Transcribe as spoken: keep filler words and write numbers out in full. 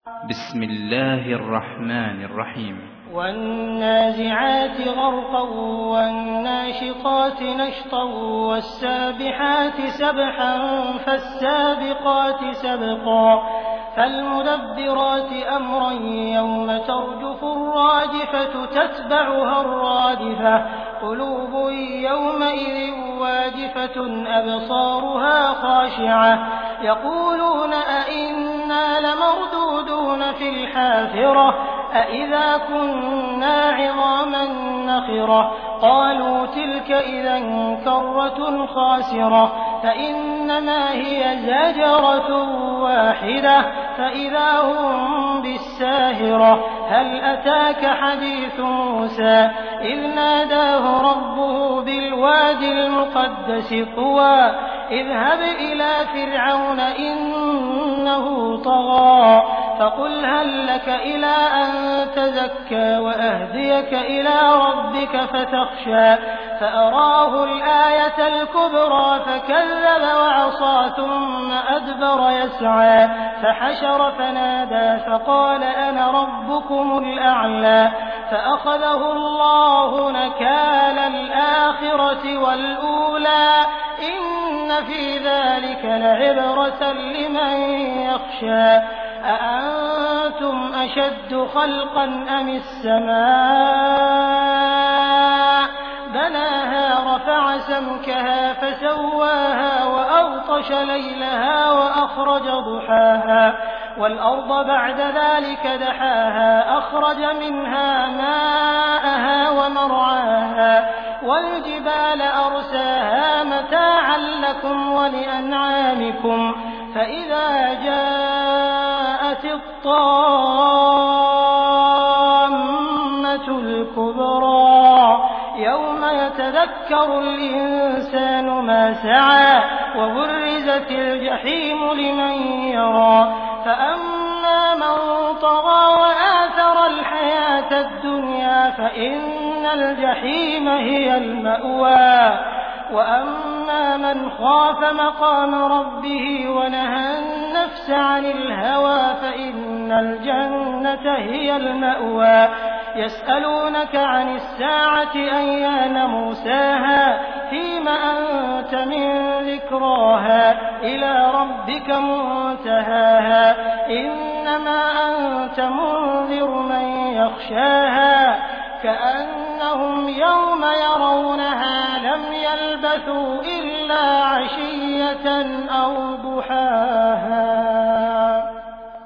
بسم الله الرحمن الرحيم والنازعات غرقا والناشطات نشطا والسابحات سبحا فالسابقات سبقا فالمدبرات أمرا يوم ترجف الراجفة تتبعها الرادفة قلوب يومئذ واجفة أبصارها خاشعة يقولون أئنا لمردودون في الحافرة أئذا كنا عظاما نخرة قالوا تلك إذا كرة خاسرة فإنما هي زجرة واحدة فإذا هم بالساهرة هل أتاك حديث موسى إذ ناداه ربه بالوادي المقدس طوى اذهب إلى فرعون إنه طغى فقل هل لك إلى أن تزكى وأهديك إلى ربك فتخشى فأراه الآية الكبرى فكذب وعصى ثم أدبر يسعى فحشر فنادى فقال أنا ربكم الأعلى فأخذه الله نكال الآخرة والأولى إن في ذلك لعبرة لمن يخشى أأنتم أشد خلقا أم السماء بناها رفع سمكها فسواها وأغطش ليلها وأخرج ضحاها والأرض بعد ذلك دحاها أخرج منها ماءها ومرعاها والجبال أرساها متاعا لكم ولأنعامكم فإذا جاءت الطامة الكبرى يوم يتذكر الإنسان ما سعى وبرزت الجحيم لمن يرى فأما من طغى وآثر الحياة الدنيا فإن الجحيم هي المأوى وأما من خاف مقام ربه ونهى النفس عن الهوى فإن الجنة هي المأوى يسألونك عن الساعة أيان مرساها فيم أنت من ذكراها إلى ربك منتهاها إنما أنت منذر من يخشاها كأنهم يوم يرونها لم يلبثوا إلا عشية أو ضحاها.